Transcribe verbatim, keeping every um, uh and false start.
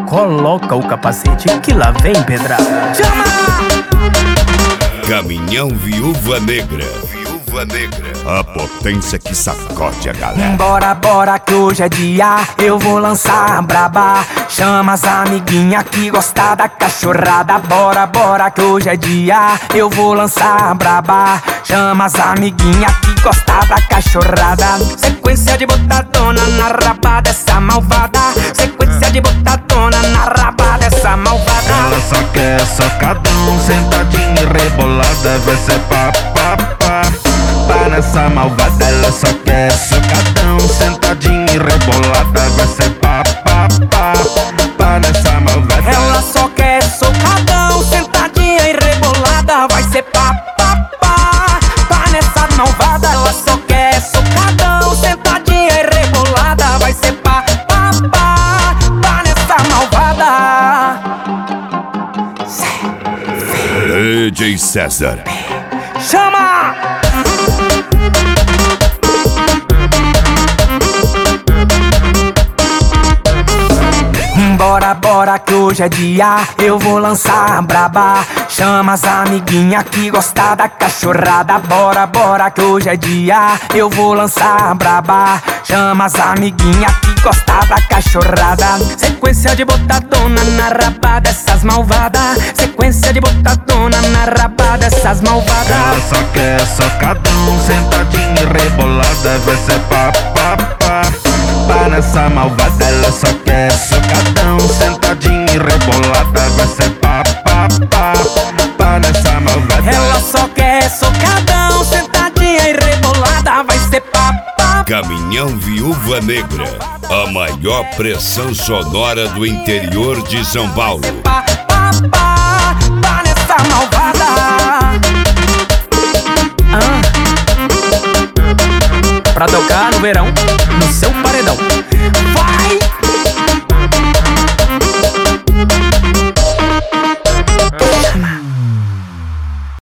coloca o capacete que lá vem pedrada. Chama! Caminhão Viúva Negra. Viúva Negra. A potência que sacode a galera. Bora, bora que hoje é dia, eu vou lançar a braba. Chama as amiguinhas que gostam da cachorrada. Bora, bora que hoje é dia, eu vou lançar a braba. Chama as amiguinhas que gostam da cachorrada. Sequência de botadona na raba dessa malvada. Sequência de botadona na raba dessa malvada. Ela só quer socadão, sentadinha e rebolada. Vai ser pá, pá, pá. Pá nessa malvada, ela só quer socadão, sentadinha e rebolada. Vai ser pá, pá, pá. Pá nessa malvada. Ela só quer socadão, sentadinha e rebolada. Vai ser pá, pá, pá. Pá nessa malvada. Ela só quer socadão, sentadinha e rebolada. Vai ser pá, pá, pá. Pá nessa malvada. D J César. Chama! Bora, bora que hoje é dia, eu vou lançar a braba. Chama as amiguinhas que gostam da cachorrada. Bora, bora que hoje é dia, eu vou lançar a braba. Chama as amiguinhas que gostam da cachorrada. Sequência de botadona na raba dessas malvadas. Sequência de botadona na raba dessas malvadas. Ela só quer socadão, sentadinha e rebolada. Vai ser pá, pá, pá. Pá nessa malvada, ela só quer socadão, sentadinha e rebolada. Vai ser pá, pá, pá. Pá nessa malvada. Ela só quer socadão, sentadinha e rebolada. Vai ser pá, pá. Caminhão Viúva Negra. A maior pressão sonora do interior de São Paulo. Pá, pá, pá. Pá nessa malvada. Ah. Pra tocar no verão.